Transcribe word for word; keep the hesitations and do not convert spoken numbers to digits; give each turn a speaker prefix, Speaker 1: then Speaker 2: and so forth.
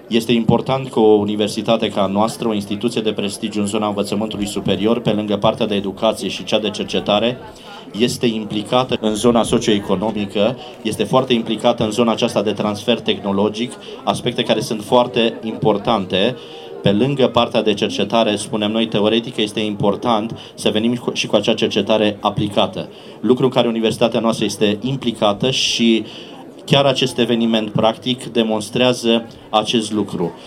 Speaker 1: Este important că o universitate ca a noastră, o instituție de prestigiu în zona învățământului superior, pe lângă partea de educație și cea de cercetare, este implicată în zona socioeconomică, este foarte implicată în zona aceasta de transfer tehnologic, aspecte care sunt foarte importante. Pe lângă partea de cercetare, spunem noi, teoretică, este important să venim și cu acea cercetare aplicată. Lucru în care universitatea noastră este implicată și chiar acest eveniment practic demonstrează acest lucru.